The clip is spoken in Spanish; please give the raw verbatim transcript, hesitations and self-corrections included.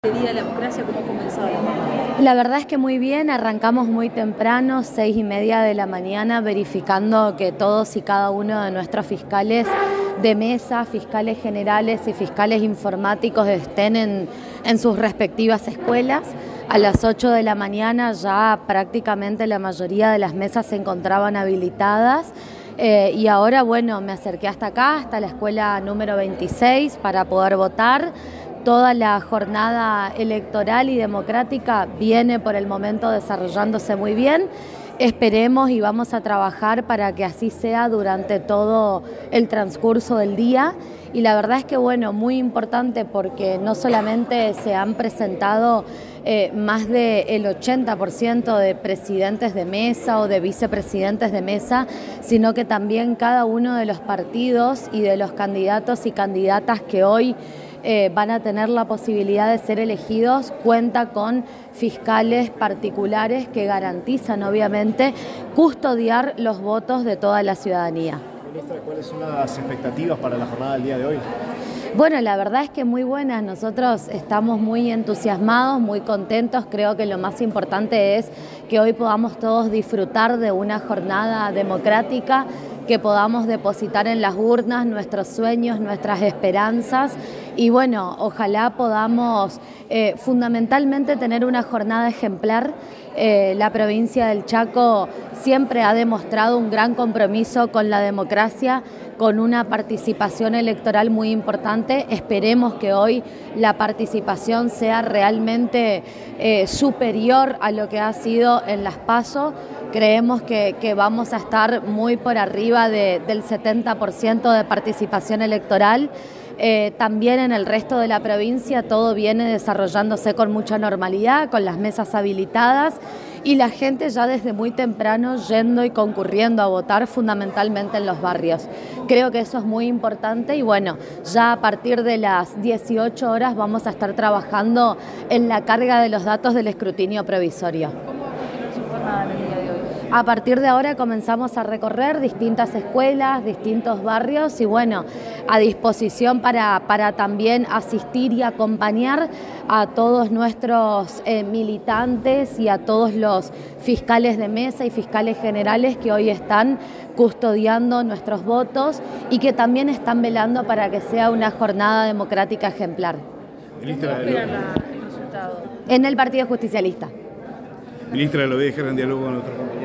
Día de la Democracia, ¿cómo comenzó? La verdad es que muy bien, arrancamos muy temprano, seis y media de la mañana, verificando que todos y cada uno de nuestros fiscales de mesa, fiscales generales y fiscales informáticos estén en, en sus respectivas escuelas. A las ocho de la mañana ya prácticamente la mayoría de las mesas se encontraban habilitadas. Eh, y ahora, bueno, me acerqué hasta acá, hasta la escuela número veintiséis, para poder votar. Toda la jornada electoral y democrática viene por el momento desarrollándose muy bien. Esperemos y vamos a trabajar para que así sea durante todo el transcurso del día. Y la verdad es que, bueno, muy importante porque no solamente se han presentado eh, más del ochenta por ciento de presidentes de mesa o de vicepresidentes de mesa, sino que también cada uno de los partidos y de los candidatos y candidatas que hoy Eh, van a tener la posibilidad de ser elegidos, cuenta con fiscales particulares que garantizan, obviamente, custodiar los votos de toda la ciudadanía. Ministra, ¿cuáles son las expectativas para la jornada del día de hoy? Bueno, la verdad es que muy buenas. Nosotros estamos muy entusiasmados, muy contentos. Creo que lo más importante es que hoy podamos todos disfrutar de una jornada democrática, que podamos depositar en las urnas nuestros sueños, nuestras esperanzas y bueno, ojalá podamos eh, fundamentalmente tener una jornada ejemplar. Eh, la provincia del Chaco siempre ha demostrado un gran compromiso con la democracia, con una participación electoral muy importante. Esperemos que hoy la participación sea realmente eh, superior a lo que ha sido en las PASO. Creemos que, que vamos a estar muy por arriba de, del setenta por ciento de participación electoral. Eh, también en el resto de la provincia todo viene desarrollándose con mucha normalidad, con las mesas habilitadas y la gente ya desde muy temprano yendo y concurriendo a votar, fundamentalmente en los barrios. Creo que eso es muy importante y bueno, ya a partir de las dieciocho horas vamos a estar trabajando en la carga de los datos del escrutinio provisorio. ¿Cómo va a continuar su jornada en el día de hoy? A partir de ahora comenzamos a recorrer distintas escuelas, distintos barrios y bueno, a disposición para, para también asistir y acompañar a todos nuestros eh, militantes y a todos los fiscales de mesa y fiscales generales que hoy están custodiando nuestros votos y que también están velando para que sea una jornada democrática ejemplar. ¿Cómo esperan la- el resultado? En el Partido Justicialista. Ministra, lo voy a dejar en diálogo con otro compañero.